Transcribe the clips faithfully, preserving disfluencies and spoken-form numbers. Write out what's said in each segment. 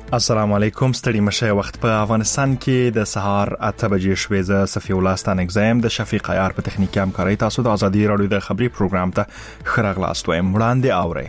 السلام علیکم. ستړي مشه وخت په افغانستان کې د سهار اته بجې شوې. ز صفی الله ستانک زم د شفیق عیار په تخنیکی همکاري تاسو د ازادي رادیو د خبري پروګرام ته خرغلاست وایم. وړاندې اورئ.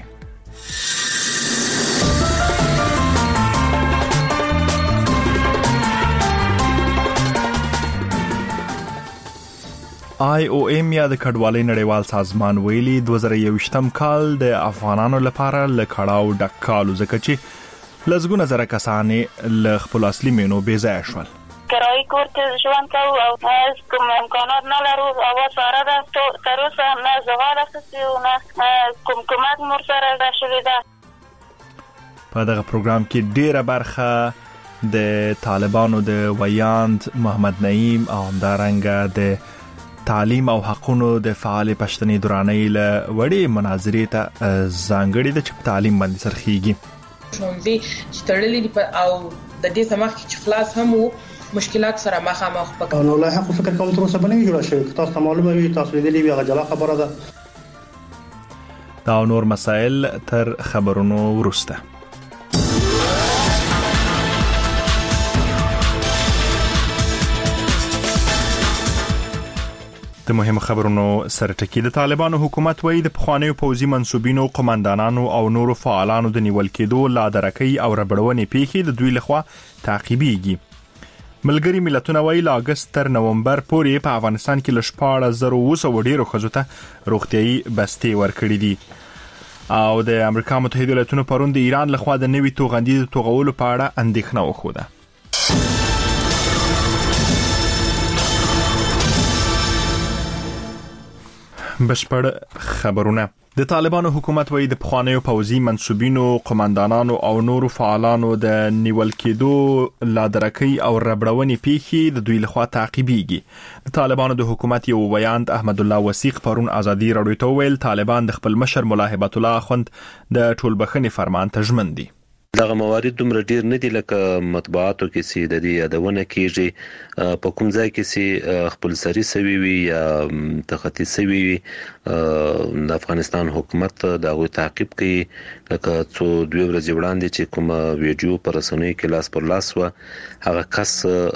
آی او ایم یا د کډوالۍ نړیوال سازمان ویلي دوه زره یوویشتم کال د افغانانو لپاره لکړاو ډک کال ځکه چې لزګونه زره کسانې له خپل اصلي مینو بې ځای شول. کرایي کور کې ژوند کوو او کوم امکانات نه لرو او سره د تر اوسه نه زغال اساسي او نه کوم کومک مور سره راشلې ده. په دغه پروګرام کې ډیره برخه د طالبانو د ویاند محمد نعیم او همدارنګه د تعلیم او حقوقو د فعال پښتني دورانۍ له وړي مناظرې ته ځانګړي د چپ تعلیم باندې سرخیږي. ښوونځي چې تړلې دي او د دې سمخ چې خلاص هم وو مشکلات سره مخامخ پکې نو له حق فکر کول تر اوسه باندې جوړ شوی. تاسو معلومه وي تاسو دې لوي غجلا خبره ده. دا نور مسائل تر خبرونو ورسته. د مهمو خبرونو سره ټکی. د طالبانو حکومت وایي د پخوانیو پوځي منسوبینو، قومندانانو او نورو فعالانو د نیول کېدو لا درکې او ربړونې پیښې د دوی لخوا تعقیبېږي. ملګری ملتونه وایي له اگست تر نومبر پورې په افغانستان کې له شپاړس زره اوه سوه ډیرو ښځو ته روغتیايي بستې ورکړي دي. او د امریکا متحده ایالاتونو پرون د ایران لخوا د نوي توغندي د توغولو په اړه اندېښنه وښوده. بشپړ خبرونه. د طالبانو حکومت وایي د پخوانیو پوځي منسوبینو، قومندانانو او نورو فعالانو د نیول کېدو لا درکې او ربړونې پیښې د دوی لخوا تعقیبېږي. د طالبانو د حکومت یو ویاند احمد الله وثیق پرون ازادي رادیو ته ویل طالبان د خپل مشر ملا هبت الله اخوند د ټولبخښنې فرمان ته ژمن دي. دغه موارد دومره ډیر نه دي لکه مطبوعاتو کې سي د دې یادونه کیږي. په کوم ځای کې سي خپل سری سوي وي یا تخطي سوي وي د افغانستان حکومت دغه تعقیب کوي. لکه څو دوی ورځې وړاندې چې کوم ویډیو پر رسنیو کې لاس پر لاس و هغه کس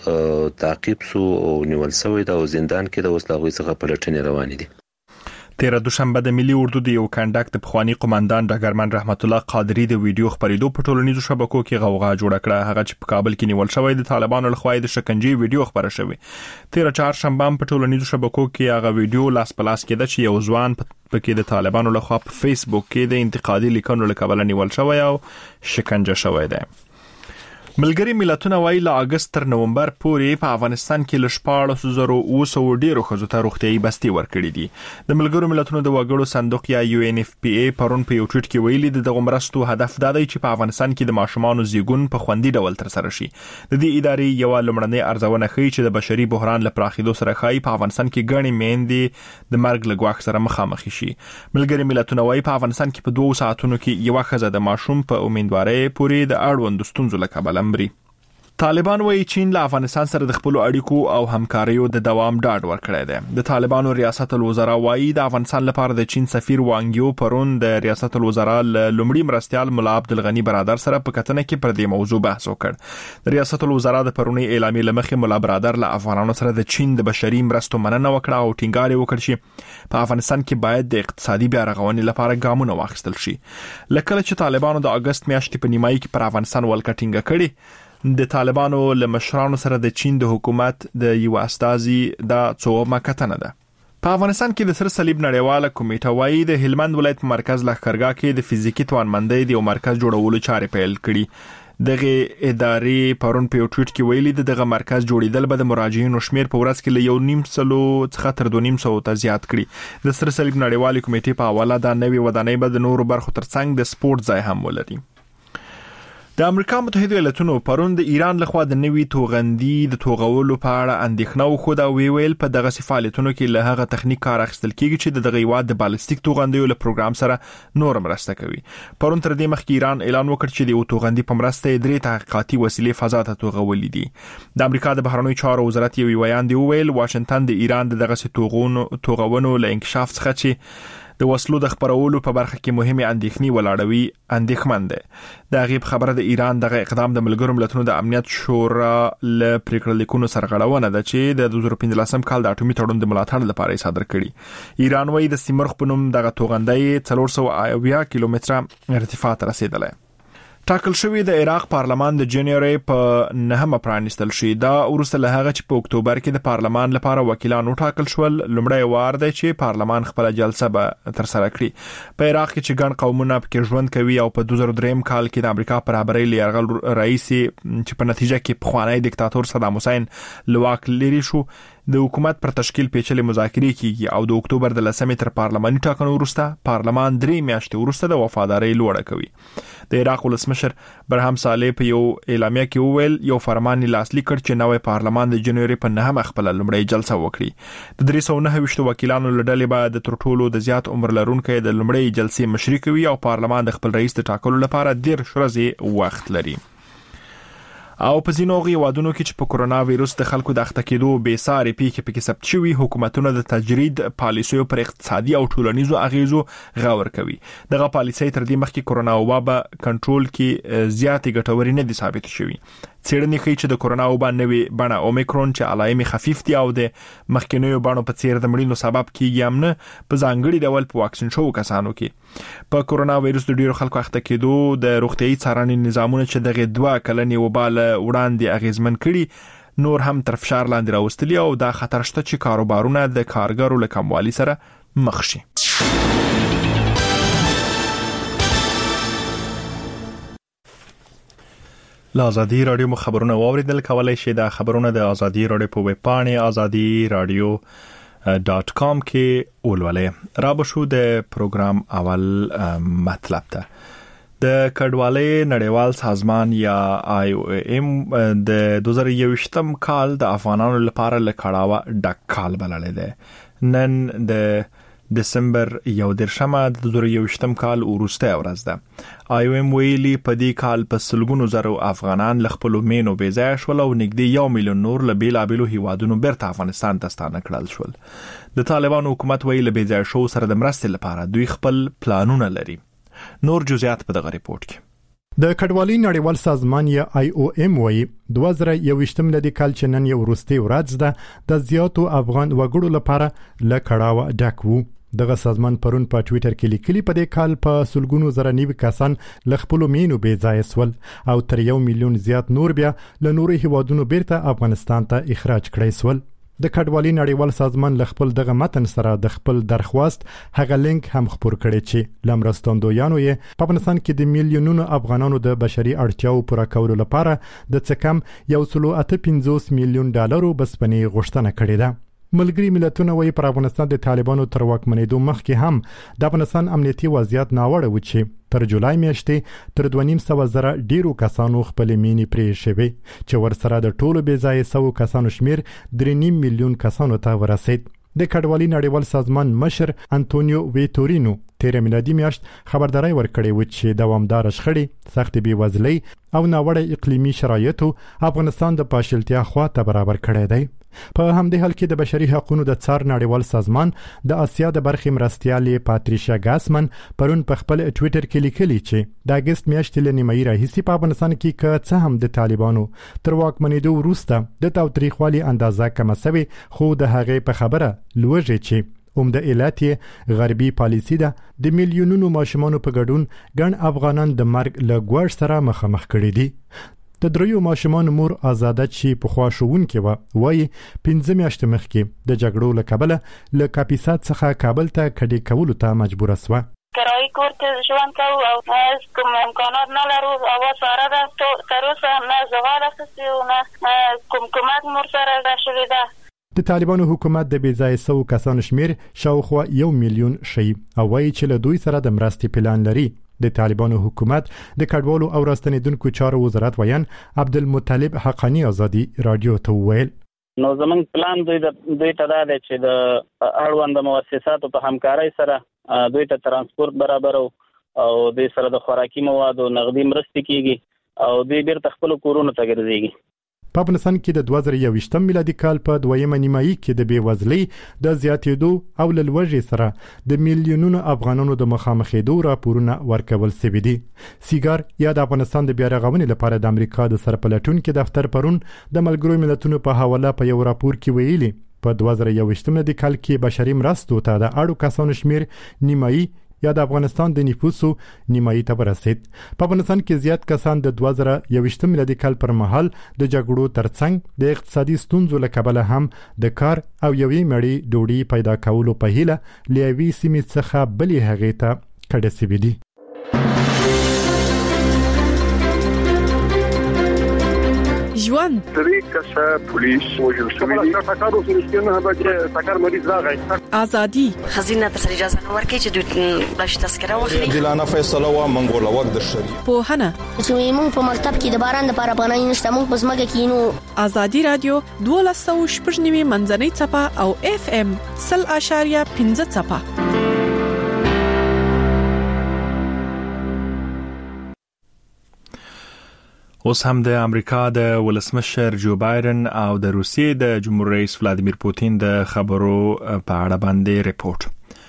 تعقیب سو او نیول شوی د زندان کې د وسلغوي څخه پلټنې روانې دي. تیر دوشنبه د ملي اردو د یو کنډک د پخوانی قومندان ډګرمن رحمت الله قادری د ویډیو خبرېدو په ټولنیزو شبکو کې غوغا جوړه کړه. هغه چې په کابل کې نیول شوی د طالبانو لخوا د شکنجې ویډیو خبره شوی. تیر چهارشنبه په ټولنیزو شبکو کې هغه ویډیو لاس په لاس کېده چې یو ځوان پکې د طالبانو لخوا په فیسبوک کې د انتقادي لیکنو لکبل نیول شوی او شکنجه شوی دی. ملګری ملتونه وایي له اگست تر نومبر پورې په افغانستان کې له شپاړس زره اوه سوه ډیرو ښځو ته روغتیايي بستې ورکړي دي. د ملګرو ملتونو د وګړو صندوق یا یو ان اف پی ای پرون په یو ټویټ کې ویلي د دغه مرستو هدف دا دی چې په افغانستان کې د ماشومانو زیږون په خوندي ډول ترسره شي. د دې ادارې یو لمړنۍ ارزونه ښیي چې د بشري بحران له پراخېدو سره ښایي په افغانستان کې ګڼې میندې د مرګ له ګواښ سره مخامخ شي. ملګري ملتونه وایي په افغانستان کې په دوه ساعتونو کې یو ښځه د ماشوم په امیندوارۍ پورې د اړوند ستونزو له کبله مري. طالبان وایي چین له افغانستان سره د خپل اړیکو او همکاریو د دوام ډاډ ورکړی دی. د طالبانو ریاست الوزرا وایي د افغانستان لپاره د چین سفیر وانګیو پرون د ریاست الوزرا لومړي مرستیال ملا عبدالغنی برادر سره په کتنه کې پر دې موضوع بحث وکړ. د ریاست الوزرا د پرونی اعلامیې لمخې ملا برادر له افغانانو سره د چین د بشري مرستو مننه وکړه او ټینګار وکړ چې په افغانستان کې باید د اقتصادي بیا رغونې لپاره ګامونه واخیستل شي. لکه چې طالبانو د اگست میاشتې په نیمایي کې پر افغانستان ولکټینګ کړي، د طالبانو له مشرانو سره د چین د حکومت د یو استازي د څومره کتنه ده. په افغانستان کې د سر صلیب نړیواله کمیټه وایي د هلمند ولایت مرکز لښکرګاه کې د فزیکی توانمندۍ د یو مرکز جوړولو چارې پیل کړي. دغه ادارې پرون په یو ټویټ کې ویلي دغه مرکز جوړیدل به د مراجعینو شمیر په ورځ کې له یو نیم سلو څخه تر دوه نیم سو ته زیات کړي. د سر صلیب نړیواله کمیټې په حواله دا نوې ودانۍ به د نورو برخو ترڅنګ د سپورت ځای هم ولري. د امریکا متحده ایالاتونو پرون د ایران لخوا د نوي توغندي د توغولو په اړه اندېښنه وښوده او ویل په دغه فعالیتونو کې له هغه تخنیک کار اخیستل کیږي چې د دغه هیواد د بالستیک توغندیو له پروګرام سره نور مرسته کوي. پرون تر دې مخکې ایران اعلان وکړ چې د یو توغندي په مرسته درې تحقیقاتي وسیلې فضا ته توغولې دي. د امریکا د بهرنیو چارو وزارت یو ویاند ویل واشنگټن د ایران دغه توغونو توغونو له انکشاف څخه چې د وسلو د خپرولو په برخه کې مهمه اندېښنې ولاړوي اندېښمن دي. د غیب خبره د ایران دغه اقدام د ملګرو ملتونو د امنیت شورا ل پریکړه لیکونو سرغړونه ده چې د دوه زره پنځلسم کال د اټومي تړون د ملاتړ لپاره صادر کړي. ایران وايي د سیمرغ په نوم دغه توغندۍ څلور سوه اویا کیلومتره ارتفاع ته رسیدله. ټاکل شوی د عراق پارلمان د جنوري په نهمه پرانیستل شي. دا ورسته له هغه چې په اکتوبر کې د پارلمان لپاره وکیلانو ټاکل شول. لومړی وار دی چې پارلمان خپل جلسه به تر سره کړي. په عراق کې چې ګڼ قومونه پکې ژوند کوي او په دوه زره درې کال کې د امریکا پر برابرۍ لیرغل رئیس چې په نتیجه کې پخوانی دیکتاتور صدام حسین لواک لري شو، د حکومت پر تشکیل پیچلې مذاکرې کیږي او د اکتوبر د لسمې تر پارلماني ټاکنو وروسته پارلمان درې میاشتې وروسته د وفادارۍ لوړه کوي. د عراق ولسمشر برهم صالح په یو اعلامیه کې وویل یو فرمان لاسلیک کړ چې نوې پارلمان د جنوري په نهمه خپل لومړی جلسه وکړي. د درې سوه نهه ویشت وکیلانو لړلې به د تر ټولو د زیات عمر لرونکو د لومړی جلسې مشري کوي او پارلمان د خپل رئیس د ټاکلو لپاره ډیر ورځې وخت لري. او په ځینو هیوادونو کې چې په کورونا وایروس د خلکو د اخته کېدو بې ساري پیښې پکې ثبت شوي، حکومتونه د تجرید پالیسیو پر اقتصادي او ټولنیزو اغیزو غور کوي. دغه پالیسۍ تر دې مخکې کورونا وبا په کنټرول کې زیاتې ګټورې نه دي ثابت شوي. څېړنې ښیي چې د کورونا وبا نوې بڼه اومیکرون چې علایم خفیف دي او د مخکینیو بڼو په څیر د مړینو سبب کیږي هم نه په ځانګړي ډول په واکسین شوو کسانو کې. په کورونا وایروس د ډیرو خلکو اخته کېدو د روغتیايي څارنې نظامونه چې دغه دوه کلنې وبا له وړاندې اغیزمن کړي نور هم تر فشار لاندې راوستلي او دا خطر شته چې کاروبارونه د کارګرو له کموالي سره مخ شي. له ازادي رادیو مو خبرونه واوریدل. کولای شئ د خبرونه د ازادي رادیو په ویب پاڼې ازادي رادیو ډاٹ کام کې ولولئ. را بشو د پروګرام اول مطلب ته. د کډوالۍ نړیوال سازمان یا آی او ایم د دوه زره یوویشتم کال د افغانانو لپاره له کړاوه ډک کال بللی دی. نن د دسمبر یو درشمه د دوه زره یوویشتم کال وروستۍ ورځ ده. آی او ایم ویلي په دې کال په سلګونو زرو افغانان له خپلو مینو بې ځایه شول او نږدې یو میلیون نور له بېلابېلو هیوادونو بیرته افغانستان ته ستانه کړل شول. د طالبانو حکومت ویلي له بې ځایه شوو سره د مرستې لپاره دوی خپل پلانونه لري. نور جزئیات په دغه ریپورت کې. د کډوالۍ نړیوال سازمان یا آی او ایم وایي دوه زره یوویشتم لدی کال چې نن یو وروستۍ ورځ ده د زیاتو افغان وګړو لپاره له کړاوه ډک وو. دغه سازمان پرون په ټوئیټر کې لیکلي په دې کال په سلګونو زره نیوي کسان له خپلو مینو بې ځایه سول او تر یو میلیون زیات نور بیا له نورو هیوادونو بیرته افغانستان ته اخراج کړی سول. د کډوالۍ نړیوال سازمان له خپل دغه متن سره د خپل درخواست هغه لینک هم خپور کړی چې لمرستاندویانو یې په افغانستان کې د میلیونونو افغانانو د بشري اړتیاو پوره کولو لپاره د څه کم یو سلو اته پنځوس میلیون ډالرو بسپنې غوښتنه کړې ده. ملګری ملتونه وایي پر افغانستان د طالبانو تر واکمنېدو مخکې هم د افغانستان امنیتي وضعیت ناوړه و چې تر جولای میاشتې تر دوه نیم سوه زره ډیرو کسانو خپلې مینې پرې شوې چې ورسره د ټولو بې ځایه سوو کسانو شمیر درې نیم میلیون کسانو ته ورسید. د کډوالۍ نړیوال سازمان مشر انټونیو ویټورینو تیر میلادي میاشت خبرداري ورکړې و چې دوامدار شخړې، سخت بېوزلۍ او ناوړه اقلیمي شرایطو افغانستان د پاشلتیا خوا ته برابر کړی دی. په همدې حال کې د بشري حقوقو د څار نړیوال سازمان د آسیا د برخې مرستیالې پاتریشیا ګاسمن پرون په خپل ټوئیټر کې لیکلي چې د اگست میاشتې له نیمایي راهیسې په افغانستان کې که څه هم د طالبانو تر واکمنېدو وروسته د تاوتریخوالي اندازه کمه سوې، خو د هغې په خبره لوږې چې عمده علت یې غربي پالیسي ده د میلیونونو ماشومانو په ګډون ګڼ افغانان د مرګ له ګواښ سره مخامخ کړي دي. د دریو ماشومان مور آزاده چې پخوا ښوونکې وه وایي پنځه میاشتې مخکې د جګړو له کبله له کاپیسا څخه کابل ته کډې کولو ته مجبوره سوه. کرایي کور کې ژوند کوو او کوم امکانات نه لرو. هوا ساره ده، تر اوسه نه زغال اخیستي او نه کوم کومک مور سره راشوې ده. د طالبانو حکومت د بې ځایه سوو کسانو شمیر شاوخوا یو میلیون ښیي او وایي چې له دوی سره د مرستې پلان لري. د طالبانو حکومت د کډوالو او راستنیدونکو چارو وزارت ویان عبدالمطلب حقانی ازادي رادیو ته وویل نو زمونږ پلان دوی د دوی ته دا دی چې د اړوند مؤسساتو په همکارۍ سره دوی ته ترانسپورت برابرو او دوی سره د خوراکي موادو نغدي مرستې کیږي او دوی بیرته خپل کورونو ته ګرځيږي. په افغانستان کې د دوه زره یوویشتم میلادي کال په دویمه نیمایي کې د بیوزلۍ د زیاتېدو او لوړې سره د میلیونونو افغانانو د مخامخېدو راپورونه ورکول شوي دي. سیګار یا د افغانستان د بیا رغونې لپاره د امریکا د سرپلټونکو دفتر پرون د ملګرو ملتونو په حواله په یو راپور کې ویلي په دوه زره یوویشتم میلادي کال کې بشري مرستو ته د اړو کسانو شمیر نیمایي یا د افغانستان د نفوسو نیمایي ته ورسید. په افغانستان کې زیات کسان د دوه زره یوویشتم میلادي کال پر مهال د جګړو ترڅنګ د اقتصادي ستونزو له کبله هم د کار او یوې مړۍ ډوډۍ پیدا کولو په هیله له یوې سیمې څخه بلې هغې ته کډه شوي دي. ژوند طریقه پولیس وجل شوی دی تاکارو سرستنه به چې تاکار مریض راغی ازادي خزینه تر اجازه نه ورکړي چې د بلش تذکره واخلي دلانه فیصله و منګول وخت د شری په هنه چې موږ په مکتب کې د باران لپاره پناه نشته موږ په سمګه کې نو ازادي رادیو دوه سوه شپږ نیمه منځنۍ چپه او اف ام صفر اشاریه پنځه چپه. اوس هم د امریکا د ولسمشر جو بایدن او د روسیې د جمهور رئیس ولادیمیر پوتین د خبرو په اړه باندې ریپورت.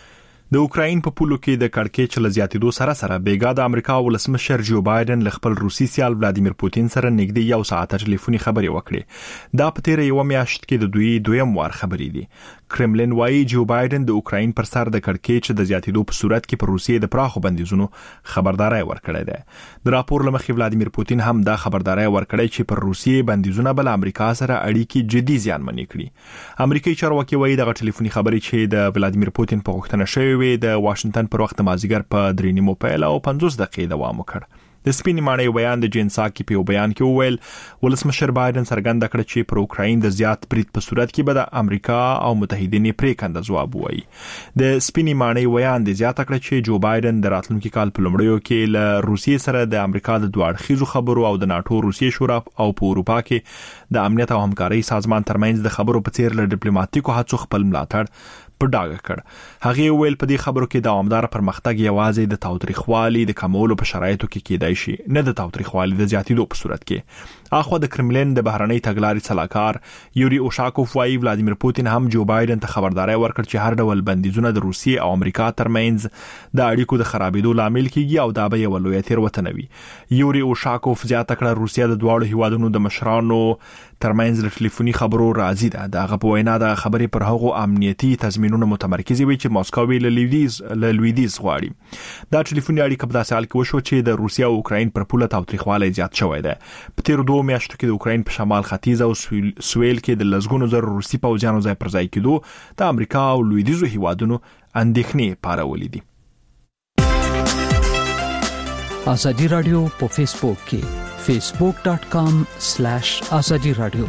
د اوکراین په پولو کې د کړکېچ له زیاتېدو سره سره بیګا د امریکا ولسمشر جو بایدن له خپل روسي سیال ولادیمیر پوتین سره نږدې یو ساعت ټلیفوني خبرې وکړې. دا په تیره یو میاشت کې د دوی دویم وار خبرې دي. کرملین وايي جو بایدن د اوکراین پر سر د کړکېچ د زیاتېدو په صورت کې پر روسیې د پراخو بندیزونو خبرداري ورکړې ده. د راپور لمخې ولادیمیر پوتین هم دا خبرداري ورکړې چې پر روسیې بندیزونه بل امریکا سره اړیکې جدي زیانمنې کړي. امریکایي چارواکي وايي د ټلیفوني خبرې چې د ولادیمیر پوتین په غوښتنه شوې وي د واشنگټن پر وخت مازیګر په درې نیمو پیل او پنځوس دقیقې دوام وکړ. د سپینې ماڼۍ بیان د جین ساکي په بیان کې وویل ولسمشر بایدن څرګنده کړه چې پر اوکراین د زیات برید په صورت کې به د امریکا او متحدینو پریکنده ځواب وایي. د سپینې ماڼۍ بیان د زیاته کړه چې جو بایدن د راتلونکي کال په لومړیو کې له روسیې سره د امریکا د دوه اړخیزو خبرو او د ناتو روسیې شورا او په اروپا کې د امنیت او همکارۍ سازمان ترمنځ د خبرو په څیر له ډیپلوماټیکو هڅو خپل ملاتړ په ډاګه کړ. هغه ویل په دې خبرو کې دوامدار پرمختګ یوازې د تاوتریخوالي د کمولو په شرایطو کې کېدای شي نه د تاوتریخوالي د زیاتېدو په صورت کې. اخو د کرملین د بهرنۍ تګلارې صلاحکار یوري اوشاکوف وايي ولادیمیر پوتین هم جو بایدن ته خبرداري ورکړ چې هر ډول بندیزونه د روسیې او امریکا ترمنځ د اړیکو د خرابېدو لامل کیږي او دا به یو لوی تېروتنه وي. یوري اوشاکوف زیاته کړه روسیه د دواړو هیوادونو د مشرانو ترمنځ د ټلیفوني خبرو راځي ده. دغه په وینا د خبرې پر هغو امنیتي تضمینونو متمرکز وي چې ماسکو له لویدیز له لویدیز غواړي. دا ټلیفوني اړیکه په داسې حال کې وشو چې د روسیه او اوکراین پر پوله تاوتریخوالی زیات شوی دی. په تیر دوه میاشتو کې د اوکراین په شمال ختیځ او سویل کې د لزګونو زر روسي پوځیانو ځای پر ځای کېدو د امریکا او لویدیزو هیوادونو اندېښنې پارولې دي. ازادي رادیو په فیسبوک کې facebook dot com slash azadi radio.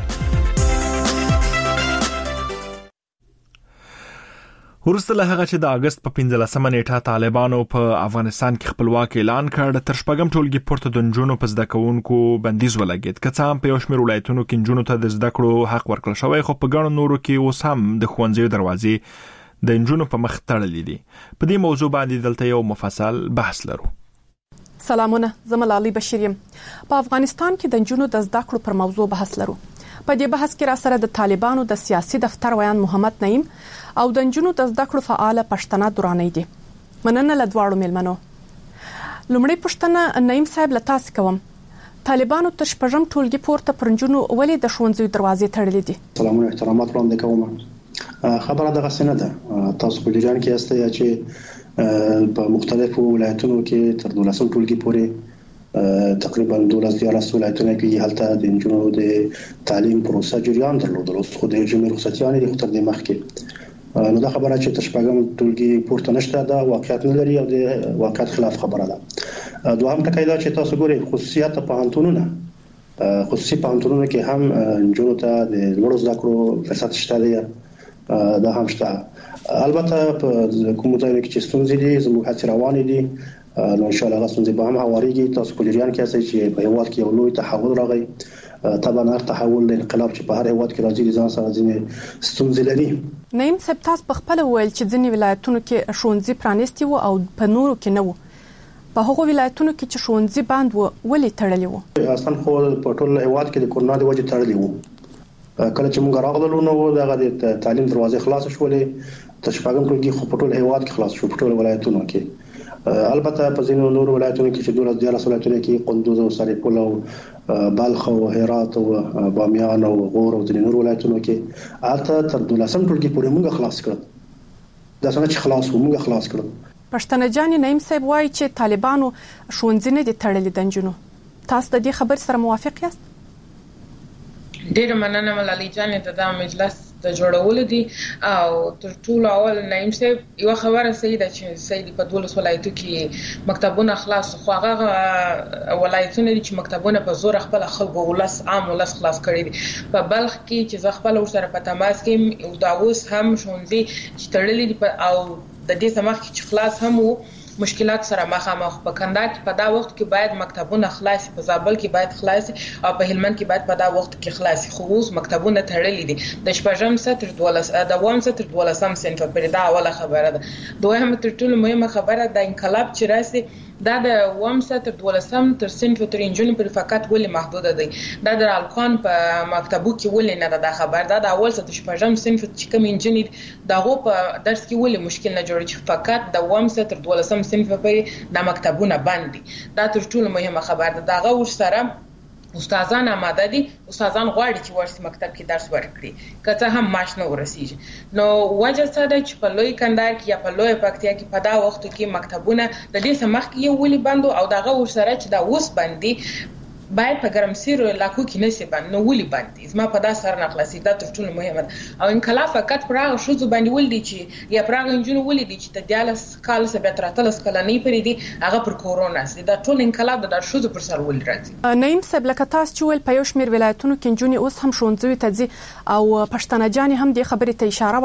ورسته له هغه چې د اگست په پنځلسمه نیټه طالبانو په افغانستان کې خپلواک اعلان کړ تر شپږم ټولګي پورته د نجونو په زده کوونکو بندیز ولګید. که څه هم په یو شمېر ولایتونو کې نجونو ته د زده کړو حق ورکړل شوی خو په ګڼو نورو کې اوس هم د ښوونځیو دروازې د نجونو په مخ تړلې دي. په دې موضوع باندې دلته یو مفصل بحث لرو. سلامونه، زه ملالۍ بشیر یم. په افغانستان کې د نجونو د زده کړو پر موضوع بحث لرو. په دې بحث کې را سره د طالبانو د سیاسي دفتر ویان محمد نعیم او د نجونو د زده کړو فعال پښتنه درانۍ دي. مننه له دواړو مېلمنو. لومړی پښتنه نعیم صاحب له تاسو کوم. طالبانو تر شپږم ټولګي پورته پر نجونو ولې د ښوونځیو دروازې تړلې دي؟ سلامونه احترامات وړاندې کوم. خبره دغه څه نه ده. تاسو په جریان کې یاست چې په مختلفو ولایتونو کې تر دولسم ټولګي پورې تقریبا دولس دیارلس ولایتونه کې هلته د نجونو د تعلیم پروسه جریان درلودل. اوس خو د جمهور رخصتیانې د خطر د مخ کې نو دا خبره چې تر شپږم ټولګي پورته نشته دا واقعیت نه لري او د واقعیت خلاف خبره ده. دوهم ټکی دا چې تاسو ګورئ خصوصیات پوهنتونونه خصوصي پوهنتونونه کې هم نجونو ته د لوړو زده کړو فرصت شته دی. دا هم شته. البته په کوم ځای کې چې ستونزې دي زموږ هڅې روانې دي نو ان شاء الله ستونزې به هم هواريږي. تاسو په جریان کې یاست چې په هیواد کې یو لوی تحول راغی. طبعا هر تحول د انقلاب چې په هر هیواد کې راځي ځان سره ځینې ستونزې لري. نعیم صاحب تاسو په خپل ویل چې ځینې ولایتونو کې ښوونځي پرانیستي وو او په نورو کې نه وو. په هغو ولایتونو کې چې ښوونځي بند و ولې تړلي وو؟ اصلا خو په ټول هیواد کې د کورونا د وجې تړلي وو. کله چې موږ راغلو نو دغه د تعلیم دروازې خلاص شولې، د شپږم ټولګي خو په ټول هیواد کې خلاص شو، په ټول ولایتونو کې. البته په ځینو نور ولایتونو کې چې دولس دیارلس ولایتونو کې قندوز او سرپل او بلخ او هرات او بامیان او غور او ځینو نور ولایتونو کې البته تر دولسم ټولګي پورې موږ خلاص کړل. دا څنګه چې خلاص وو موږ خلاص کړل. پښتنه جان نعیم صاحب وایي چې طالبانو ښوونځي نه دي تړلي د نجونو. تاسو د دې خبر سره موافق یاست؟ ډیر مننه ملالۍ جان ته دا مجلس د جوړول دي او تر ټولو اول نعیم صاحب یو خبره صحیح ده چې سید په دولس ولایتو کې مکتبونه خلاص خو هغه ولایتونه چې مکتبونه په زور خپل خلکو ولس عام ولس خلاص کړي دي. په بلخ کې چې ز خپل ور سره په تماس کې او دا اوس هم ښوونځي چې تړلي دي او د دې سمخ چې خلاص هم وو مشکلات سره مخامخ. په کندهار کې په دا وخت کې باید مکتبونه خلاص، په زابل کې باید خلاص او په هلمند کې باید په دا وخت کې خلاص. خو اوس مکتبونه تړلي دي د شپږم ستر دولس د اووم ستر دولسم صنف پورې. دا اوله خبره ده. دویمه تر ټولو مهمه خبره د انقلاب چې راسي دا د اووم ستر دولسم تر صنف تر انجن پر فقط ولې محدود دي. دا د الکان په مکتبو کې ولې نه ده خبر. دا د اول ستر شپږم صنف چې کوم انجن دغه په درس کې ولې مشکل نه جوړ چې فقط د اووم ستر دولسم صنف پورې د مکتبونه بند دي. دا تر ټولو مهمه خبره ده. دغه ور سره استادان آماده دي، استادان غواړي چې ورسې مکتب کې درس ورکړي که څه هم معاش نه ورسیږي. نو وجه څه ده چې په لوی کندهار کې یا په لوی پکتیا کې په دا وخت کې مکتبونه د دې سمخ کې یو ولې بندو او دغه ور سره چې دا اوس باندې باید په ګرمسیر علاقو کې نشي باندې نو ولې باندې زما په دا سر نه خلاصي. دا تر ټولو مهمه ده. او انقلاب فقط پر هغه شوزو باندې ولدي چې یا پر هغه انجن ولدي چې د دیالس کال سره تر اتلس کلنې پرې دي هغه پر کورونا سي. دا ټول انقلاب د شوزو پر سر ول راځي. نعیم صاحب لکه تاسو چې ول په یو شمیر ولایتونو کې انجن اوس هم ښوونځي ته ځي او پښتنه جان هم د خبرې ته اشاره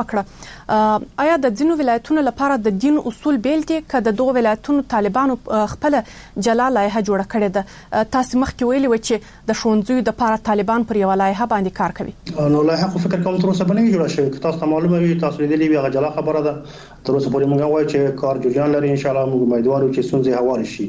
وکړه. آیا د ځینو ولایتونو لپاره د دین اصول بیل دي که د دوه ولایتونو طالبانو خپل جلا لایحه جوړه کړې ده؟ تاسو مخکې ویلي و چې د ښوونځیو د لپاره طالبان پر یو لایحه باندې کار کوي. نو لایحه خو فکر کوم تر اوسه باندې جوړه شوې. تاسو ته معلومه وي، تاسو لیدلې وي، هغه جلا خبره ده. تر اوسه پورې موږ وایو چې کار جوړان لري. ان شاء الله موږ امیدوار یو چې ستونزې هوار شي.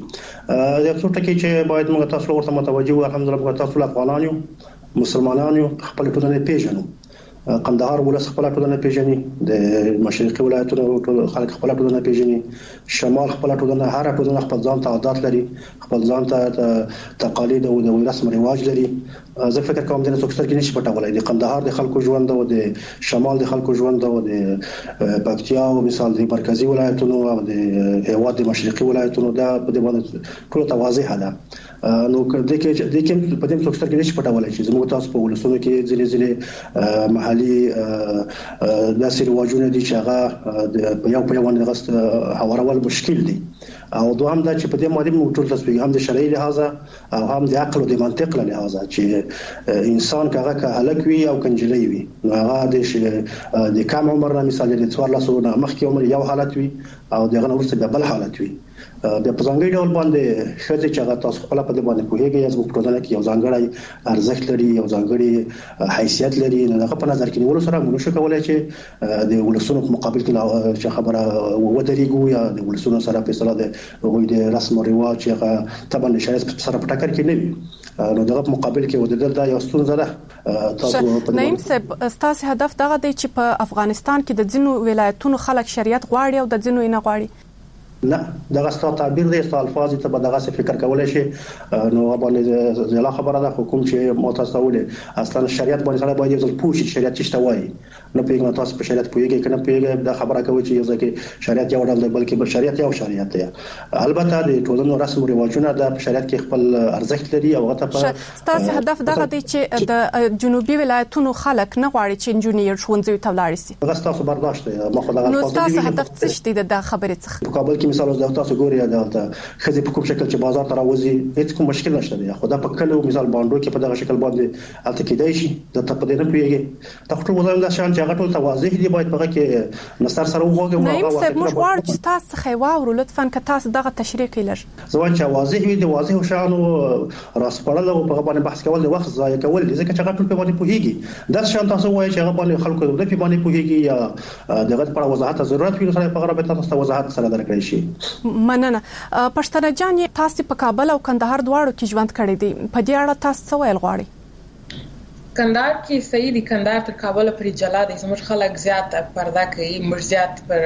د څو ټکي چې باید موږ تاسو ورته متوجه وو. الحمدلله موږ تاسو افغانان یو، مسلمانان یو، خپل ټولنه پیژنو. قندهار ولس خپل ټولنه پیژني، د مشرقي ولایتونو ټول خلک خپل ټولنه پیژني، شمال خپل ټولنه، هر ټولنه خپل ځان ته عادت لري، خپل ځان ته تقالید او د رسم رواج لري. زه فکر کوم د څوک سره کې نشي پټولای. د قندهار د خلکو ژوند او د شمال د خلکو ژوند او د پکتیا او مثال د مرکزی ولایتونو او د هیواد د مشرقي ولایتونو دا په دې باندې ټول توازیح ده. نو کله چې د کوم په دې څوک سره کې نشي پټولای چې زموږ تاسو په ولسونو کې ځلې ځلې محلي داسې رواجونه دي چې هغه د یو په یو باندې غست حوارول مشکل دي. او دوهم دا چې په دې باندې موږ ټول تاسو هم د شرعي لحاظ او هم د عقل او د منطق له لحاظ چې انسان کاغه که هلک وي او کنجلې وي نو هغه د د کم عمر نه مثال د څوار لاسونه مخکې عمر یو حالت وي او دغه نورسته بل حالت وي. د پزنګي ډول باندې شته چې هغه تاسو خپل په دې باندې کوهیږي چې په ټولنه کې یو ځانګړی ارزښت لري، یو ځانګړی حیثیت لري. نو هغه په نظر کې نیول سره موږ شو کولای چې د ولسونو په مقابل کې چې خبره ودرېږو یا د ولسونو سره په اصطلاح د هغوی د رسم او رواج هغه طبعا شایز سره په ټکر کې نه وي. نو دغه مقابل کې ودرېدل دا یو ستونزه ده. تاسو نعیم صاحب ستاسو هدف دغه دی چې په افغانستان کې د ځینو ولایتونو خلک شریعت غواړي او د ځینو یې نه غواړي؟ نه، دغه ستاسو تعبیر دی، ستاسو الفاظ ته به دغه څه فکر کولای شي. نو باندې زلا خبره ده حکومت چې متصوله اصلا شریعت باندې سره باید یو ځل پوښي شریعت څه وایي. نو پیغام تاسو په شریعت پوهیږئ کنه پوهیږئ دا خبره کوي چې یو ځکه شریعت یو ډول دی بلکې بل شریعت یو شریعت دی. البته د ټولنو رسم او رواجونه د شریعت کې خپل ارزښت لري او هغه ته ستاسو هدف دغه دی چې د جنوبي ولایتونو خلک نه غواړي چې انجینیر ښوونځي ته ولاړ شي. هغه ستاسو برداشت دی. ما خو دغه نو ستاسو هدف څه دی د خبرې څخه؟ په کابل کې مثال د تاسو ګوري دا خزي په کوم شکل چې بازار ته راوځي هیڅ کوم مشکل نشته دی. خو دا په کلو مثال باندې کې په دغه شکل باندې الته کېدای شي د ته په دې نه پیږي. دا ټول وزن د شان چې هغه ټول توازیح دی باید په کې نستر سره وغوږو. نعیم صاحب موږ غواړو چې تاسو خیواورو لطفا که تاسو دغه تشریح کړئ. زوان چې واضح وي د واضح شان او راسپړل او په باندې بحث کول د وخت ضایع کول دي ځکه چې هغه ټول په باندې پوهیږي. دا شان تاسو وایي چې هغه باندې خلکو د په باندې پوهیږي یا دغه پر وضاحت ضرورت وي سره په غره به تاسو وضاحت سره درکړئ شي. مننه. پښتنه جان، تاسو په کابل او کندهار دواړو کې ژوند کړی دی، په دې اړه تاسو څه ویل غواړئ؟ کندهار کې صحیح دي. کندهار تر کابل پورې جلا دي. زموږ خلک زیات پرده کوي، موږ زیات پر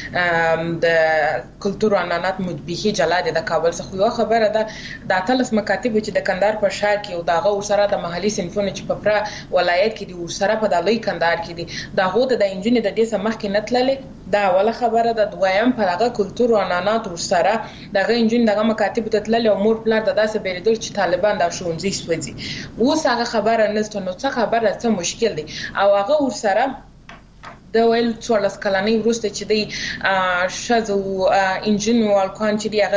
د کلتور او عنعنات مدبیخي جلا دي د کابل څخه. یو خبره ده د اتلس مکاتب چې د کندهار په شهر کې او دغه سره د محلي صنفونه چې په پرا ولایت کې دي او سره په دالوی کندهار کې دي، دغه د انجینر د دې سم مخکې نتللې دا اوله خبره ده. دویم په هغه کلتور او عنعنات سره دغه انجینر دغه مکاتب ته تللې او مور پلار د داسې بیرېدل چې طالبان د شونځي سوځي. اوس هغه خبره نشته، نو څه خبره څه مشکل دی. او هغه ور سره د ویل څوارلس کلنۍ وروسته چې دی شذو انجینر الکوان چې دی هغه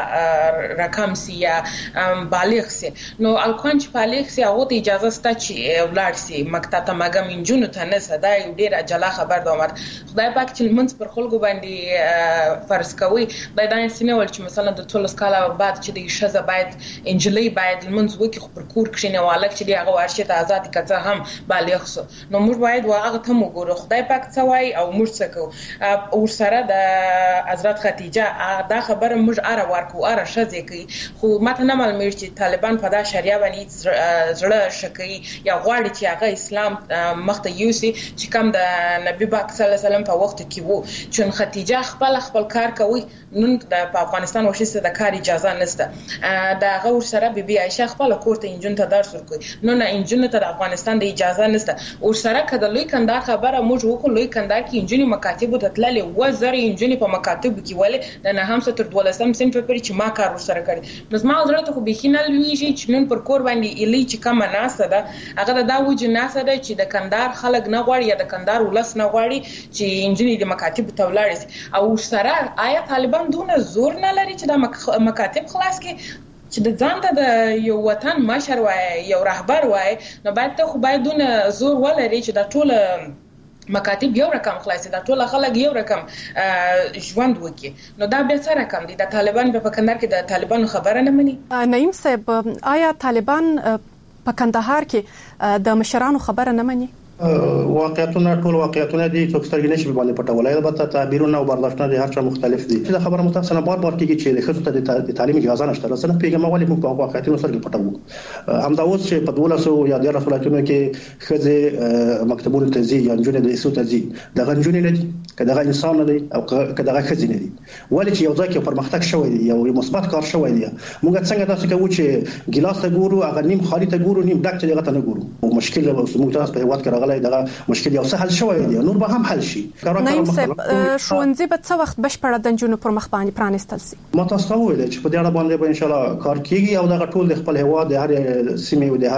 جلا رقم سي یا بالغ سي، نو الکوان چې بالغ سي هغه ته اجازه سته چې ولار سي مکتب ته مګم انجینر ته نه سده یو ډیر جلا خبر ده. عمر خدای پاک چې منځ پر خلکو باندې فرض کوي باید دا سینه ول چې مثلا د څوارلس کاله بعد چې دی شذ باید انجلی باید منځ وکي خو پر کور کښینه والک چې دی هغه ورشه ته آزاد کته هم بالغ سو، نو موږ باید واغه ته وګورو خدای پاک څوای او موږ څه کوو. او سره د حضرت خدیجه دا خبره موږ اره ورکو اره شذ کوي، خو ماته نه معلومه چې طالبان په دا شریعه باندې زړه شکوي یا غواړي چې هغه اسلام مخته یوسي چې کوم د نبی پاک صلی الله علیه وسلم په وخت کې وو. چون خدیجه خپل خپل کار کوي، نن د افغانستان وشي د کار اجازه نشته. دا غور سره بیبي عائشه خپل کور ته انجن ته درس ورکوي، نو نه انجن ته د افغانستان د اجازه نشته. او سره کله لوی کندهار خبره موږ وکړو، لوی کندهار کې انجن مکاتب ته تللې و زری انجن په مکاتب کې ولې د نه هم ستر دولسم صنف پرې چې ما کار وسره کړی. نو زما زړه ته خو بخینه لویږي چې نن پر کور باندې الی چې کوم ناسه ده هغه دا وجه ناسه ده چې د کندهار خلک نه غواړي یا د کندهار ولس نه غواړي چې انجن د مکاتب ته ولاړ شي. او سره آیا طالبان دونه زور نه لري چې د مکاتب خلاص کې چې د ځان ته د یو وطن مشر وای یو رهبر وای، نو باید ته خو باید دونه زور ولري چې د ټول مکاتب یو رقم خلاصي، دا ټول خلک یو رقم ژوند وکي. نو دا به څه رقم دي؟ د طالبان په کندهار کې د طالبانو خبره نه مني. نعیم صاحب، آیا طالبان په کندهار کې د مشرانو خبره نه مني؟ واقعیتونه ټول واقعیتونه دي، څوک سترګې نشي باندې پټولای. البته تعبیرونه او برداشتونه د هر چا مختلف دي. دا خبره متأسفانه بار بار کیږي چې د خصوص ته د تعلیم اجازه نشته. رسنه پیغام والی موږ په واقعیتونو سره پټو. همدا اوس چې په دولسو یا د رسولاتونو کې خځه مکتبونو ته ځي یا انجونې د ایسو ته ځي، د غنجونې نه دي کداغه انسان نه دي او کداغه خځه نه دي، ولې چې یو ځکه یو پرمختګ شوی دی، یو مثبت کار شوی دی. موږ څنګه تاسو کوو چې ګلاس ته ګورو، هغه نیم خالی ته ګورو، نیم ډک ته نه ګورو. او مشکل موږ تاسو په هیواد کې راغلی دغه مشکل یو څه حل شوی دی، نور به هم حل شي. نعیم صاحب، ښوونځي به څه وخت بشپړه د نجونو پر مخ باندې پرانستل شي؟ ما تاسو ته ویل چې په دې اړه باندې به ان شاء الله کار کیږي او دا ټول د خپل هیواد د هر سیمې او د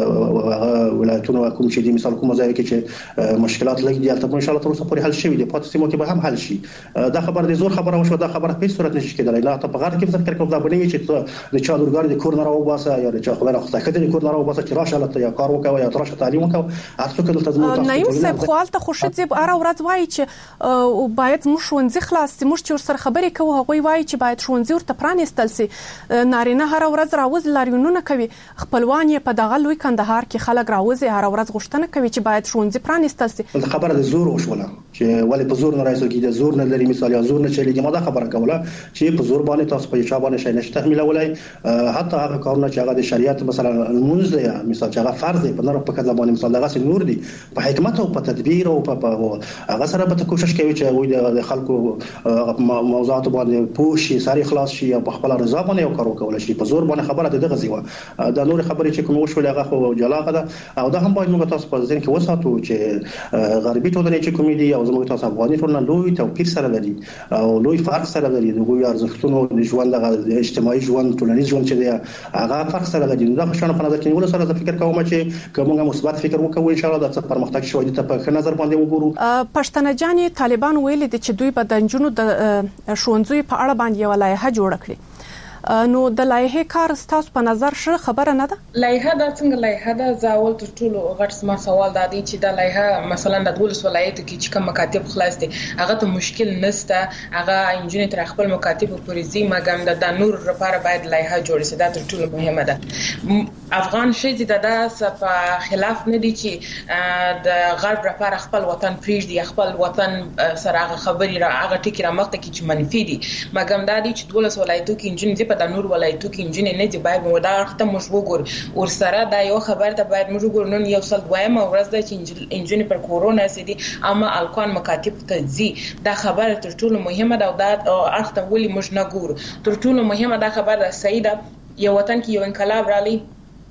هر ولایتونو کوم چې د مثال کوم ځای کې چې مشکلات لګي دي تل ان شاء الله تر اوسه پورې حل شي دي، پاتې سیمو کې به هم حل شي. دا خبر د زور خبره وشو، دا خبره په صورت نشي کېدلی. لا ته په غږ کې فکر کوم دا بنوي چې د چا لورګار د کور نه راو باسه یا د چا خبره خدای کده د کور نه راو باسه چې راشه لته یا کار وکاو یا ترشه تعلیم وکاو. هڅه کوي تاسو نعیم صاحب، خپل خو شته اره ورځ وایي چې باید موږ ښوونځي خلاص سي، موږ چې سره خبرې کوو هغه وایي چې باید ښوونځي ورته پرانستل سي. نارینه هر ورځ راوځي لاریونونه کوي، خپلوان یې په دغه لوی کندهار کې خلک راوځي هر ورځ غوښتنه کوي چې باید ښوونځي پرانستل سي. خبره د زور وشوله چې ولې په زور نه راځي کې د زور نه لري، مثال یا زور نه چلیږي. ما دا خبره کوله چې په زور باندې تاسو په چا باندې شي نشته تحمیلولای. حتی هغه کارونه چې هغه د شریعت مثلا المنز دی، مثال چې هغه فرض دی په نور په کله باندې مثال دغه نور دی، په حکمت او په تدبیر او په هغه سره به کوشش کوي چې وي د خلکو موضوعات باندې پوښي ساري خلاص شي او په خپل رضا باندې یو کار وکول شي. په زور باندې خبره دغه زیوه د نور خبرې چې کوم وشول هغه خو جلاغه ده. او دا هم باید موږ تاسو په ځین کې وساتو چې غربي ټولنې چې کوم دي او زموږ تاسو افغاني ټولنه لوی توپیر سره لري او لوی فرق سره لري. دغه ارزښتونو د ژوند د اجتماعي ژوند ټولنیز ژوند چې دی هغه فرق سره لري. دا خو شنه په نظر کې نیول سره فکر کوم چې کومه مثبت فکر وکړو ان شاء الله د څه پرمختګ شوی ته په نظر باندې وګورو. پښتنه جان، طالبان ویل دي چې دوی به د نجونو د ښوونځي په اړه باندې یو لایحه جوړ کړي. نو د لایحه کار ستاسو په نظر ش خبره نه ده؟ لایحه دا څنګه لایحه ده؟ زاول ټول ټولو غټ ما سوال دا دی چې دا لایحه مثلا د ولس ولایت کې چې کوم مکاتب خلاص دي هغه ته مشکل نشته، هغه انجینر تر خپل مکاتب پورې زی مګم د نور لپاره باید لایحه جوړ شي. دا ټول مهمه ده. افغان شې د داسې په خلاف نه دي چې د غرب لپاره خپل وطن پریږدي خپل وطن سره هغه خبري را هغه ټکی را مخته کې چې منفي دي مګم دا دي چې دولس ولایتو کې انجن دي په د نور ولایتو کې انجن نه دي باید مودا ته مش وګور ور سره دا یو خبر ته باید موږ وګورو نن یو څل دویمه ورځ ده چې انجن پر کورونا سدي اما الکان مکاتب ته زی دا خبره تر ټولو مهمه ده او دا اخته ولي موږ نه ګورو تر ټولو مهمه دا خبره ده سیده یو وطن کې یو انقلاب رالی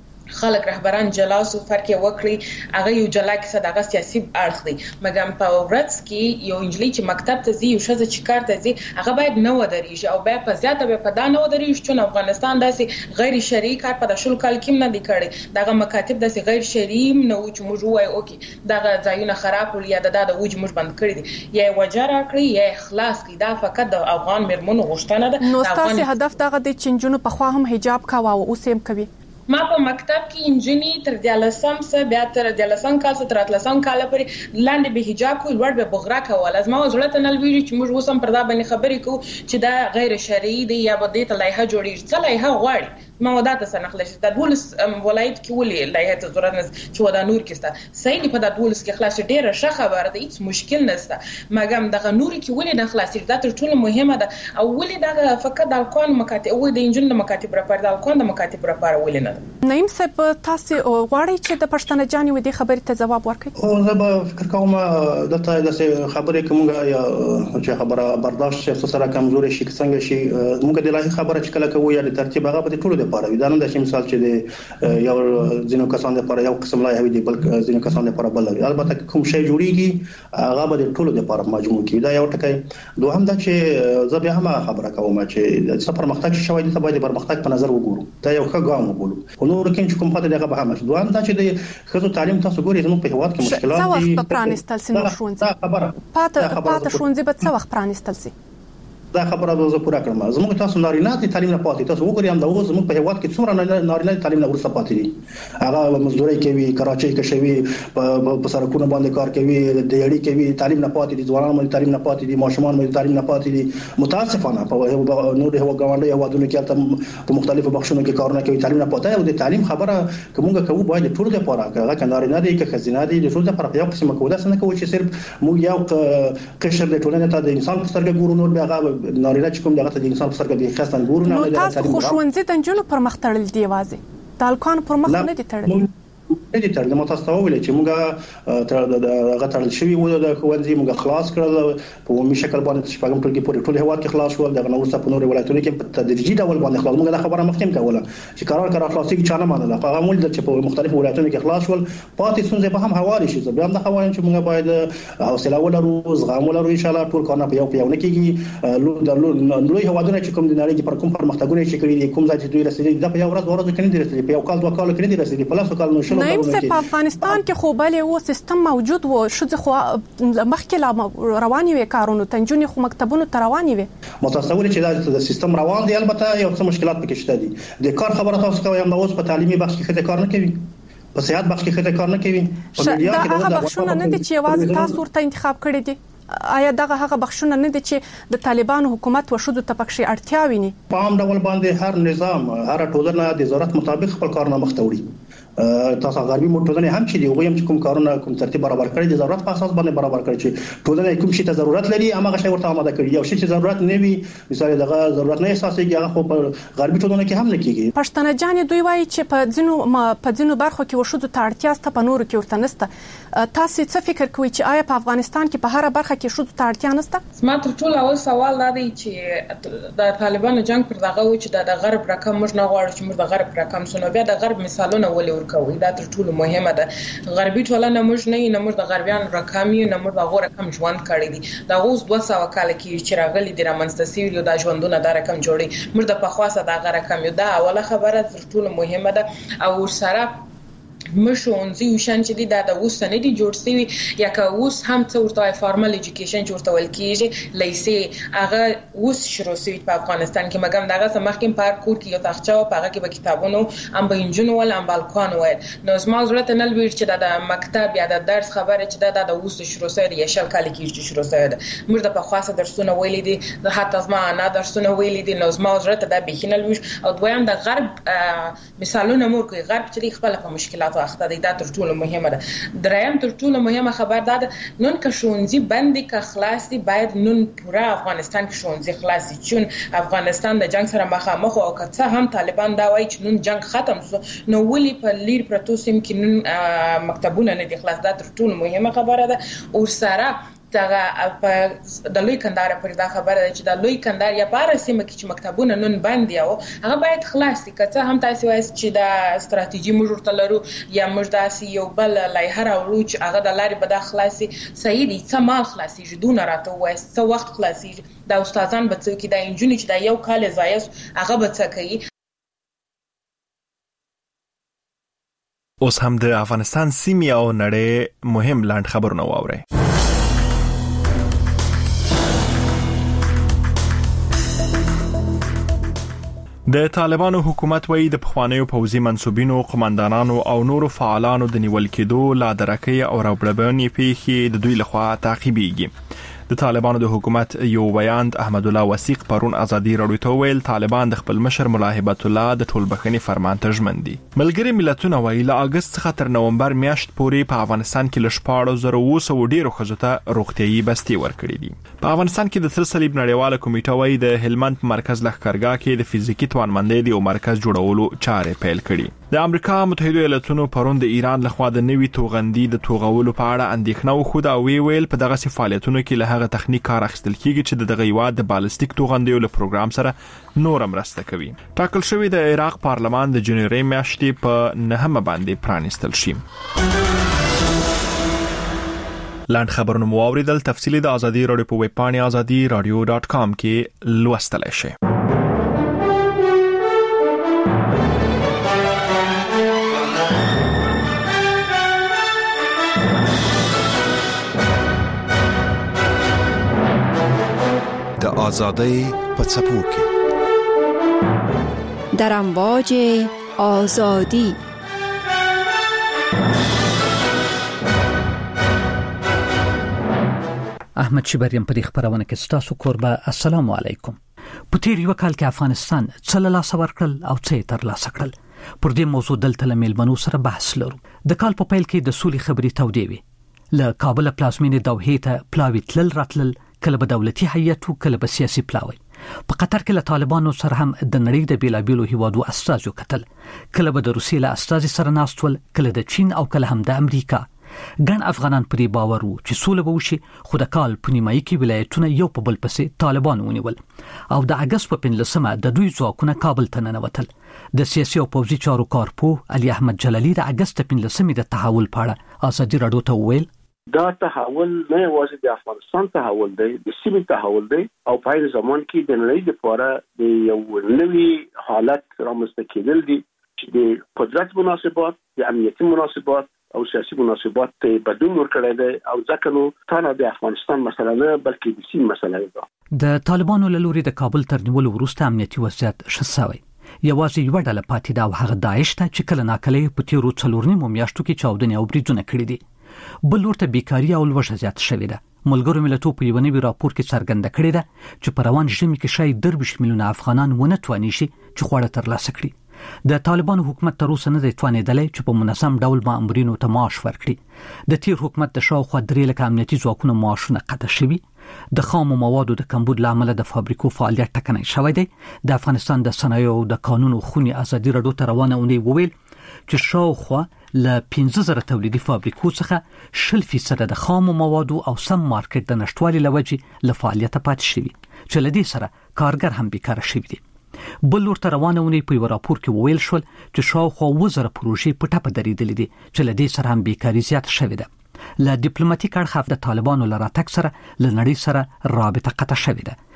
خلک رهبران جلاس او فرق وکړي هغه یو جلا کیسه دغه سیاسي اړخ دی مګم په ورځ کې یو انجلۍ چې مکتب ته ځي او شزه چې کار ته ځي هغه باید نه ودرېږي او بیا په زیاته به په دا نه ودرېږي چې افغانستان داسې غیر شرعي کار په شل کال کې نه دی کړی دغه مکاتب داسې غیر شرعي نه و چې موږ وایو اوکې دغه ځایونه خراب ول یا د دا د وج موږ بند کړی دي یا وجره کړی یا اخلاص کړي دا فقط د افغان مرمنو غوښتنه ده نو تاسو هدف دغه د چنجونو په خوا هم حجاب کاوه او اوس هم کوي ما په مکتب کې انجنی تر دیالسم سه بیا تر دیالسم کال سره تر اتلسم کال پورې لاندې به حجاب کوي لوړ به بغرا کول از ما زړه ته نل ویری چې موږ اوسم پر دا باندې خبرې کوو چې دا غیر شرعي دی یا به د لایحه جوړیږي څه لایحه غواړي ما ودا ته سنخلش د دولس ولایت کې ولې لایحه ته ضرورت نه چې ودا نور کېسته صحیح په د دولس کې خلاص ډیره ښه خبره ده هیڅ مشکل نشته مګم دغه نور کې ولې نه خلاصي دا تر ټولو مهمه ده او ولې دغه فقط د الکان مکاتب او د انجن د مکاتب لپاره د الکان د مکاتب لپاره ولې نه نعیم صاحب تاسو غواړئ چې د پښتنه جاني ودی خبرې ته جواب ورکړئ او زه به فکر کوم د ته د خبرې کومه یا چې خبره برداشت شي سره کمزوري شي څنګه شي موږ د لایحه خبره چې کله کوو یا د ترتیب هغه په ټولو لپاره وي دا نه د مثال چې د یو ځینو کسان لپاره یو قسم لایحه وي بل ځینو کسان لپاره بل وي البته کوم شی جوړیږي هغه به د ټولو لپاره مجموع کیږي دا یو ټکی دوهم دا چې زه به هم خبره کوم چې د سفر مختلف شوی د باید پرمختګ په نظر وګورو دا یو ښه ګام وبولو نور کې چې کوم پاتې دغه به هم شي دوام دا چې د خزو تعلیم تاسو ګورئ زموږ په هواد کې مشکلات دي څه وخت پرانستل سي نو شونځي خبره پاته پاته شونځي به څه وخت پرانستل سي دا خبره به زه پوره کړم زموږ تاسو نارینه دي تعلیم نه پاتې تاسو وګورئ هم دا اوس زموږ په هواد کې څومره نارینه تعلیم نه ورسره پاتې دي هغه مزدوري کوي کراچۍ کې شوی په سرکونو باندې کار کوي د یړی کوي تعلیم نه پاتې دي ځوانان باندې تعلیم نه پاتې دي ماشومان باندې تعلیم نه پاتې دي متاسفانه په نور هوا غونډه هوادونو کې په مختلفو بخښونو کې کارونه کوي تعلیم نه پاتې او د تعلیم خبره کومه کوو باید ټول لپاره هغه کنارینه دي کې خزینه دي د ټول لپاره یو قسم کوو دا څنګه کوي چې صرف موږ یو قشر د ټولنې ته د انسان په سترګه ګورو نور به هغه نارینه چې کوم دغه د انسان په سترګه به خاصه ګورو نه د تعلیم خوشونځي د جنونو پر مخ تړل دی وازه تالکان پر مخ نه دي تړل نه دي تړل مو تاسو ویل چې موږ تر دغه تړل شوی و د خوندې موږ خلاص کړل په عمومي شکل باندې شپږم ټولګي پورې ټول هوا کې خلاص شول دغه نور څه په نور ولایتونو کې په تدریجي ډول باندې خلاص موږ دا خبره مخکې کوله چې قرار قرار خلاصي کې چانه مانله هغه مول د چې په مختلفو ولایتونو کې خلاص شول پاتې څنګه به هم حواله شي بیا هم دا حواله چې موږ باید حوصله ولرو زغم ولرو ان شاء الله ټول کارونه په یو په یو نه کېږي لو لوی هوادونه چې کوم د نړۍ پر کوم پرمختګونه چې کړی دي کوم ځای چې دوی رسېدلي دا په یو ورځ ورځ کې نه دي رسېدلي په یو کال دوه کال کې نه دي رسېدلي په لاسو کال نو شلو افغانستان کې خو بل یو سیستم موجود و شذ خو مخکې لا رواني وي کارونه تنجونی خو مکتبونو ته رواني وي متصور چې دا سیستم روان دی البته یو څه مشکلات پکې شته دي د کار خبره تاسو کوي هم اوس په تعلیمي بخش کې خته کار نه کوي په صحت بخش کې خته کار نه کوي په میډیا کې دا بخښونه نه دي چې واځ تاسو ورته انتخاب کړی دي آیا دغه هغه بخښونه نه دي چې د طالبانو حکومت وشود ته پکې اړتیا ویني په عام ډول باندې هر نظام هر ټولنه د ضرورت مطابق خپل کارونه مختوري تاسو غربي موټرونه هم چې دی وګورم چې کوم کارونه کوم ترتیب برابر کړی د ضرورت په اساس باندې برابر کړی چې ټولنه کوم شي ته ضرورت لري هغه شی ورته آماده کړی یو شی چې ضرورت نه وي مثال دغه ضرورت نه احساسېږي هغه خو په غربي ټولنه کې هم نه کیږي پښتنه جان دوی وایي چې په ځینو په ځینو برخو کې وشود ته اړتیا ست په نورو کې ورته نسته تاسو څه فکر کوئ چې آیا په افغانستان کې په هر برخه کې شود ته اړتیا نسته ما تر ټولو اول سوال دا دی چې د طالبانو جنگ پر دغه و چې د غرب رقم موږ نه غواړو چې موږ د غرب رقم سونو بیا د غرب مثالونه ولې ورکوي دا تر ټولو مهمه ده غربي ټولنه موږ نه نه موږ د غربيان رقم یو نه موږ د غوړ رقم ژوند کړی دي دا اوس دوه سوه کال کې چې راغلي د رامنځته سوي د ژوندونه د رقم جوړي موږ د پخواسه د غره رقم یو دا اوله خبره تر ټولو مهمه ده او سره مشونځي وشان چې دا د اوس نه دي جوړ شوی یا که اوس هم څو ورته فارمل ایجوکیشن جوړ تول کیږي لیسې هغه اوس شروع شوی په افغانستان کې مګم دغه سمخکې په کور کې یو تاخچه او هغه کې به کتابونو ام به انجن ول ام بالکون ول نو زما ضرورت نه لوي چې د مکتب یا د درس خبره چې دا د اوس شروع شوی یا شل کال کې شروع شوی موږ د په خاصه درسونه ویلې دي د حتی زما نه درسونه ویلې دي نو زما ضرورت د بهینه لوي او دویم د غرب مثالونه مور کوي غرب چې خپل په مشکلات اخته دي دا تر ټولو مهمه ده دریم تر ټولو مهمه خبر ده نن که شونځي بندي که خلاصي باید نن پورا افغانستان کې شونځي خلاصي چون افغانستان د جنگ سره مخامخ او که څه هم طالبان دا وایي چې نن جنگ ختم شو نو ولي په لیر پروتو سیم کې نن مکتبونه نه دي خلاص دا تر ټولو مهمه خبره ده او سره دغه په د لوی کندهار پر دا خبره ده چې د لوی کندهار یا بار سیمه کې چې مکتبونه نن بند یو هغه باید خلاص دي که څه هم تاسو وایي چې د ستراتیژي موږ ورته لرو یا موږ داسې یو بل لایحه راوړو چې هغه د لارې به دا خلاصي صحیح دي څه مال خلاصي جدونه راته وایي څه وخت خلاصي دا استادان به څه کې دا انجونی چې دا یو کال زایس هغه به څه کوي اوس هم د افغانستان سیمه او نړۍ مهم لاند خبرونه واوري د طالبانو حکومت وایي د پخوانیو پوځي منسوبینو قومندانانو او نورو فعالانو د نیول کېدو لا درکې او راوړبنې پیښې د دوی لخوا تعقیبېږي د طالبانو د حکومت یو بیان احمد الله وثیق پرون ازادي راډیو ته ویل طالبان د خپل مشر ملا هیبت الله د ټولبخښنې فرمان ته ژمن دي ملګری ملتونه وایي له اگست څخه تر نومبر میاشت پورې په افغانستان کې لشپاړو زره اوه سوه ډیرو ښځو ته روغتیايي بستې ورکړې دي په افغانستان کې د سر صلیب نړیواله کمیټه وایي د هلمند مرکز لښکرګاه کې د فزیکي توانمندۍ د یو مرکز جوړولو چارې پیل کړي د امریکا متحده ایالاتونو پرون د ایران لخوا د نوي توغندي د توغولو په اړه اندېښنه وښوده او وی ویل په دغه فعالیتونو کې له هغه تخنیک کار اخیستل کیږي چې د دغه هیواد د بالستیک توغندیو له پروګرام سره نور مرسته کوي ټاکل شوی د عراق پارلمان د جنوري میاشتې په نهمه باندې پرانیستل شي لاند خبرونه مو اوریدل تفصیلی د ازادي راډیو په ویب پاڼه ازادي راډیو ډاٹ کام کې لوستلای شئ د آزادۍ په څپو کې در امواج آزادی احمد شبریم په خبرونه کې ستاسو قربا السلام علیکم په تیر یو کال کې افغانستان څل لاس ورکړل او څه تر لاس کړل پر دې موضوع دلته لملمنو سره بحث لرو د کال په پیل کې د سولې خبرې تودې وي له کابل پلازمینې دوحې ته پلاوی تلل راتلل کله به دولتي هیئت او کله به سیاسي پلاوی په قطر کې له طالبانو سره هم د نړۍ د بیلابیلو هیوادو استازو کتل کله به د روسیې له استازي سره ناستول کله د چین او کله هم د امریکا ګڼ افغانان پرې باور وو چې سوله به وشي خو د کال په نیمایي کې ولایتونه یو په بل پسې طالبان ونیول او د اگست په پنځلسمه د دوی ځواکونه کابل ته ننوتل د سیاسي او پوځي چارو کارپوه علي احمد جلالي د اگست په پنځلسمې د تحول په اړه ازادي راډیو ته وویل دا تحول نه یوازې د افغانستان تحول دی د سیمې تحول دی او په هغه زمان کې د نړۍ لپاره د یو نوي حالت رامنځته کېدل دي چې د قدرت مناسبات د امنیتي مناسبات او سیاسي مناسبات ته بدلون ورکړی دی او ځکه نو تنها د افغانستان مسله نه بلکې د سیمې مسله ده د طالبانو له لوري د کابل تر نیولو وروسته امنیتي وضعیت ښه شوی یوازې یو ډله پاتې ده او هغه داعش ته چې کله ناکله په تیرو څلور نیمو میاشتو کې چاودنې او بریدونه کړي دي بل ورته بیکاری او لوږه زیات شوې ده ملګرو ملتونو په یو نوي راپور کې څرګنده کړې ده چې په روان ژمي کې شاید درویشت میلیونه افغانان ونه تواني شي چې خواړه ترلاسه کړي د طالبانو حکومت تر اوسه نه دی توانېدلی چې په منظم ډول مامورینو ته معاش ورکړي د تیر حکومت د شاوخوا درې لکه امنیتي ځواکونو معاشونه قطع شوي د خامو موادو د کمبود لامل د فابریکو فعالیت ټکنی شوی دی د افغانستان د صنایعو د قانونو خونی ازادي راډیو ته روانه اونۍ وویل چې شاوخوا له پنځه زره تولیدي فابریکو څخه شل فیصد د خامو موادو او سم مارکیټ د نشټوالي لوجې له فعالیت پاتې شوی چې لدې سره کارګر هم بیکاره شوی دي بل ورته روانه ونی په راپور کې ویل شول چې شاوخوا وزره پروژې په ټاپه درېدلې دي چې لدې سره هم بیکاری زیات شوی ده له ډیپلوماټیک اړخ د طالبانو لراتک سره له نړۍ سره رابطه قطع شوې ده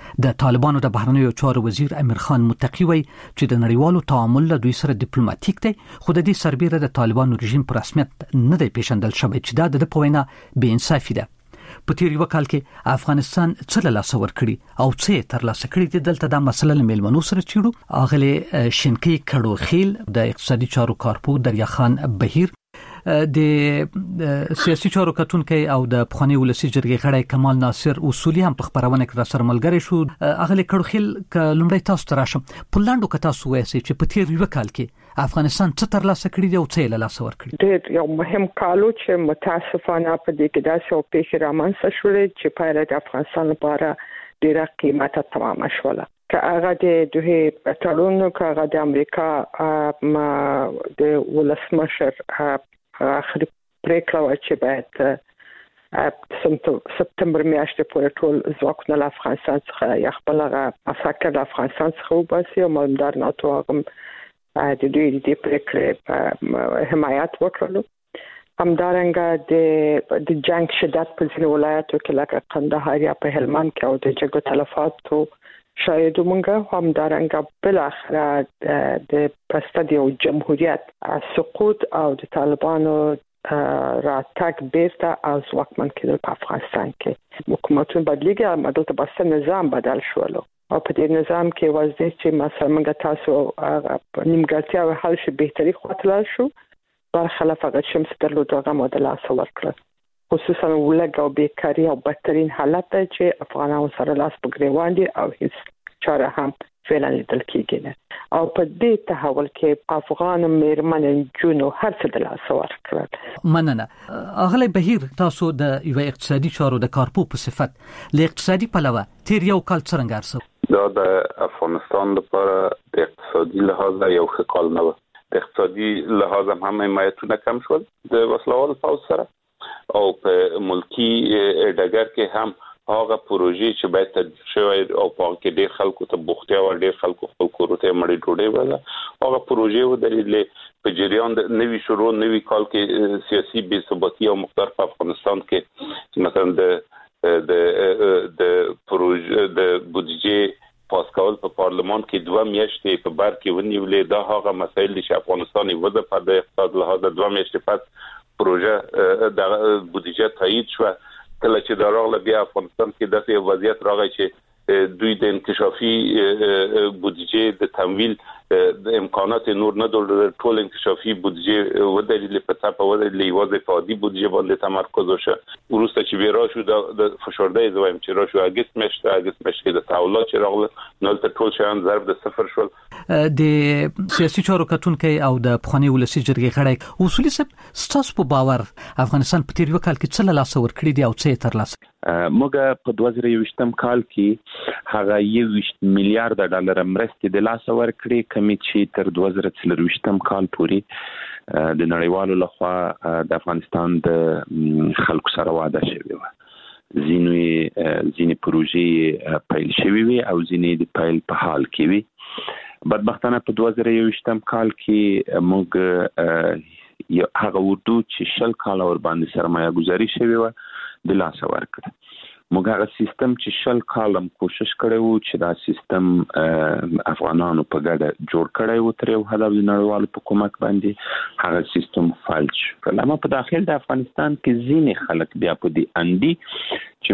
د طالبانو د بهرنیو چارو وزیر امیر خان متقی وایي چې د نړیوالو تعامل له دوی سره ډیپلوماټیک دی، خو د دې سربېره د طالبانو رژیم پر رسمیت نه دی پیژندل شوی چې دا د په وینا بې انصافي ده. په تیر یو کال کې افغانستان څه له لاسه ورکړي او څه تر لاسه کړي دي. دلته دا مسله له میلمنو سره چیړو. اغله شینکی کړو خیل د اقتصادي چارو کارپو دریا خان بهیر، د سیاسي چارو کتونکو او د پخوانی ولسی جرګې غړی کمال ناصر اصولي هم په خبرونه کې را سره ملګری شو. اغله کړو خیل ک لومړی تاسو تراشم په لاندو کې تاسو وایي چې په تیر یو کال کې افغانستان څه تر لاسه کړی دی او څه له لاسه ورکړي. ډېر یو مهم کالو چې متاسفانه په دې کې داسې او پیښې رامنځته شولې چې پایله د افغانستان لپاره ډېره قیمته تمامه شوله. که هغه د دوه تړون، که هغه د امریکا د ولسمشر اخري پریکړه و چې باید سپتمبر میاشتې پورې ټول ځواکونه له افغانستان څخه یا خپل هغه عساکر له افغانستان څخه وباسي او مالدار ناتو هغه د دوی د پریکړې حمایت وکړلو. همدارنګه د د جنگ شدت په ځینو ولایتو کې لکه قندهار یا په هلمند کې او د جګړو تلفاتو شاید مونږه همدارنګه بل اخر د پرستدي او جمهوریت سقوط او د طالبانو راتګ بیرته او ځواکمن کېدل په افغانستان کې. حکومتونه بدلیږي، مدلته بس نظام بدل شولو او په دې نظام کې وځي چې مثلا موږ تاسو نیمګړتیا او حل شي بهتري خاطر شو برخلاف هغه چې موږ درلود هغه مودل اصل ورکړل. خصوصا ولګ او بیکاری او بدترین حالت دی چې افغانانو سره لاس په ګریوان دي او هیڅ چاره هم فعلا لیدل کېږي نه. او په دې تحول کې افغان مېرمنې جنو هر څه د لاس ورکړل. مننه. اغلی بهیر، تاسو د یو اقتصادي چارو د کارپو په صفت له اقتصادي پلوه تیر یو کال څنګه ارسو؟ دا د افغانستان لپاره د اقتصادي لحاظ یو ښه کال نه و. د اقتصادي لحاظ هم حمایتونه کم شول د وسلوال پوځ سره او په ملکی ډګر کې هم هغه پروژې چې باید تدبیر شوی او په کې ډېر خلکو ته بوختیا او ډېر خلکو خپل کورته مړی ډوډۍ ولا هغه پروژې و درېلې په جریان د نوي شروع نوي کال کې سیاسي بې ثباتی او مقدار په افغانستان کې مثلا د د د پروژې د بودیجې پاس کول په پارلمان کې دوه میاشتې په بر کې ونیولې. دا هغه مسایل چې افغانستان یې وځه په د اقتصاد لحاظ دوه میاشتې پس پروژه د بودیجې تایید شو. کله چې دا راغله بیا افغانستان کې داسې وضعیت راغی چې دوی د انکشافي بودیجې د تمویل د امکانات نور نه درلودل. ټول انکشافي بودیجې ودرېدلې په څاپه ودرېدلې، یوازې په عادي بودیجې باندې تمرکز وشو. وروسته چې بیا راشو د فشردهی زوایم چې راشو اګست میاشت اګست میاشت کې د تحولات چې راغله نو ته ټول شیان ضرب د صفر شول. د سیاسي چارو کتونکو او د پخوانی ولسی جرګې غړی اصولي صاحب، ستاسو په باور افغانستان په تیر یو کال کې څه له لاسه ورکړي دي او څه تر لاسه؟ موږ په دوه زره یوویشتم کال کې هغه یوویشت میلیارډ ډالر مرستې د لاسه ورکړي، کمی چې تر دوه زره څلرویشتم کال پورې د نړیوالو لخوا د افغانستان د خلکو سره وعده شوی و. ځینې ځینې پروژې پیل شوی وي او ځینې د پیل په حال کې وي. بدبختانه په دوه زره یوویشتم کال کې موږ یو هغه وردو چې شل کال ور باندې سرمایه گذاري شوی و د لاسه ورکړه. موږ هغه سیستم چې شل کالم کوشش کړی وو چې دا سیستم افغانانو په ګډه جوړ کړی وو تر یو حد د نړیوالو په کومک باندې هغه سیستم فلج کړل. اما په داخل د افغانستان کې ځینې خلک بیا په دې اندي چې